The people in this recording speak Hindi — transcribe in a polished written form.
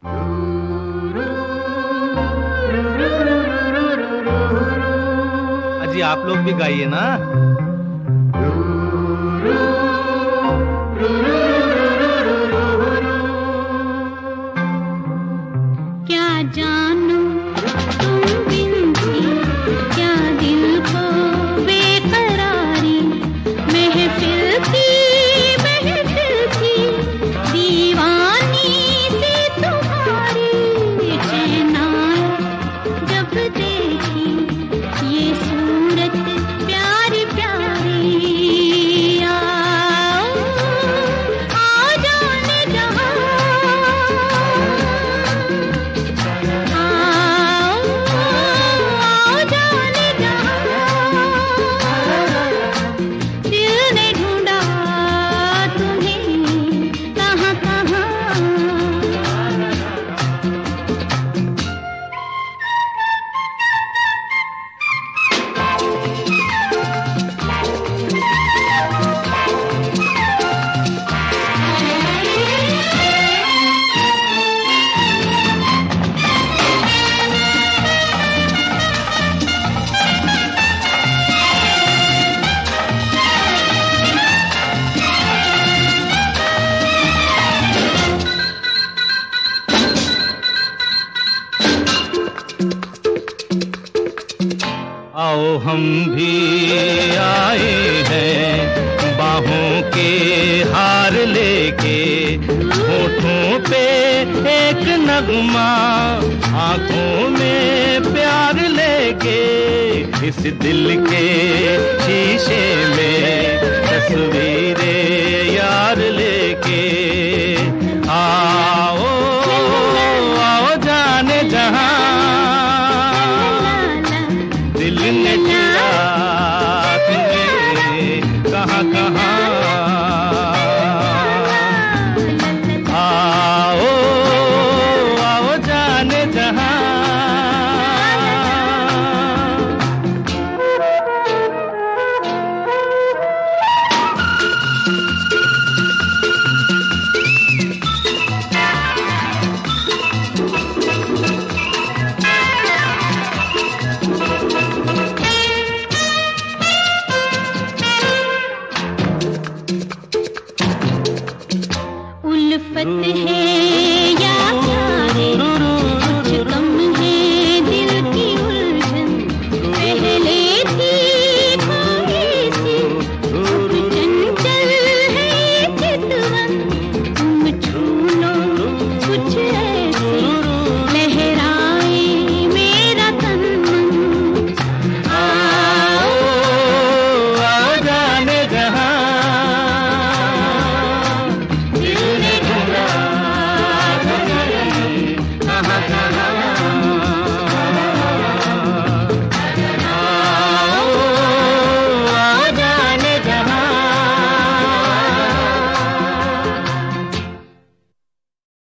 अजी आप लोग भी गाइए ना। क्या जानू तुम बिन थी, क्या दिल को बेकरारी, महफिल थी दीवानी सी तुम्हारी, चैन आया जब देखी ये सूरत प्यारी प्यारी। आओ आ जाने जहाँ, आओ जाने जहाँ, दिल ने ढूंढा तुम्हें कहाँ कहाँ। आओ हम भी आए हैं बाहों के हार लेके, होठों पे एक नगमा, आंखों में प्यार लेके, इस दिल के शीशे में तस्वीरें यार लेके। आओ